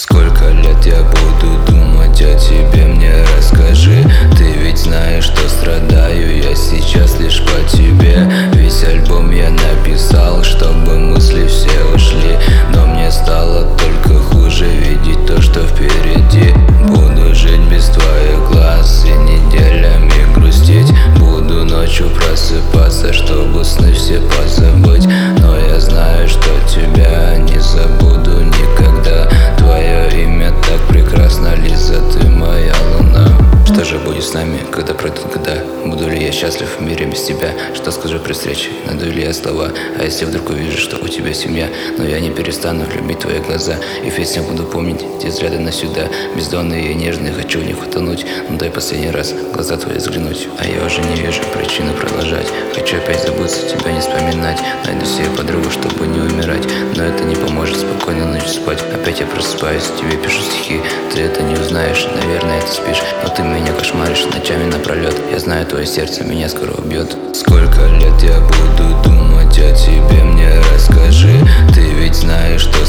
Сколько лет я буду думать о тебе, мне расскажи. Ты ведь знаешь, что страдаю я сейчас лишь по тебе. Весь альбом я написал, чтобы мысли все ушли, но мне стало только хуже видеть то, что впереди. Буду жить без твоих глаз и неделями грустить. Буду ночью просыпаться, чтобы сны все позабыть. Но я знаю, что тебя не забуду никогда. Твое имя так прекрасно, Лиза, ты моя луна. Что же будет с нами, когда пройдут года? Буду ли я счастлив в мире без тебя? Что скажу при встрече? Найду ли я слова? А если вдруг увижу, что у тебя семья? Но я не перестану любить твои глаза, и в песнях буду помнить те взгляды навсегда. Бездонные и нежные, хочу в них утонуть. Но дай последний раз в глаза твои взглянуть. А я уже не вижу причины продолжать. Хочу опять забыться, тебя не вспоминать. Найду себе подругу, чтобы не умирать, но это не поможет спокойно ночью спать. Опять я просыпаюсь, тебе пишу стихи. Ты это не узнаешь, наверное, ты спишь, но ты меня кошмаришь ночами напролет. Я знаю, твое сердце меня скоро убьет. Сколько лет я буду думать о тебе, мне расскажи. Ты ведь знаешь, что